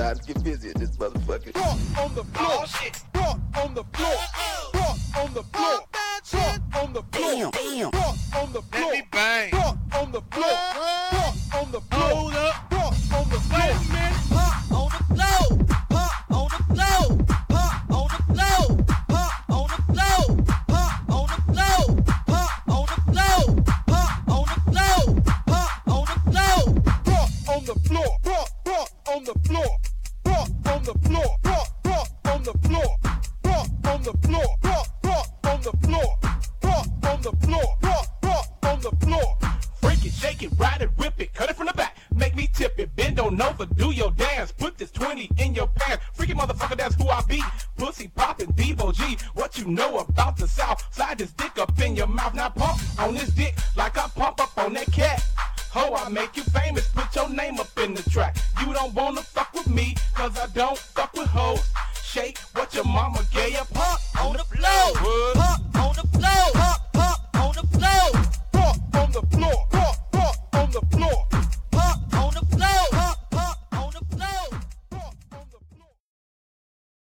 time to get busy at this motherfucker. Park on the floor. Oh, shit. Park on the floor. Park on the floor. Park on the floor. Damn. Park on the floor. Let me bang. Park on the floor. Park on the floor. Hold up. Park on the floor. Wait a minute. Park on the floor. Park on the floor. Park on the floor. Park on the floor. Park on the floor. Park on the floor. Park on the floor. Park on the floor. Park on the floor. Park on the floor. Park on the floor. Park on the floor. Park on the floor. Park on the floor. Park on the floor. Park on the floor. Freak it, shake it, ride it, whip it, cut it from the back. Make me tip it, bend on over, do your dance. Put this 20 in your pants. Freaky motherfucker, that's who I be. Pussy poppin', Devo G. What you know about the South? Slide this dick up in your mouth. Now pump on this dick like I pump up on that cat. Ho, I make you famous, put your name up in the track. You don't wanna fuck with me, cause I don't fuck with hoes. Shake what your mama gave you. Park on the floor. Park on the floor. Park on the floor. Park on the floor. Park on the floor.